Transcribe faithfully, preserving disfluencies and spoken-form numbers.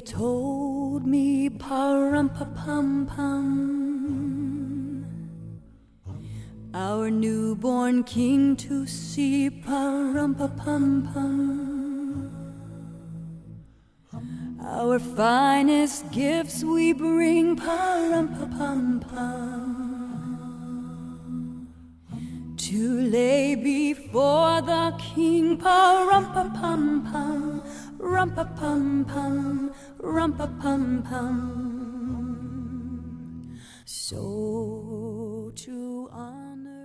told me, pa-rum-pa-pum-pum, our newborn king to see, pa-rum-pa-pum-pum. Our finest gifts we bring, pa-rum-pa-pum-pum, to lay before the king, pa-rum-pa-pum-pum, rum-pa-pum-pum, rum-pa-pum-pum. So to honor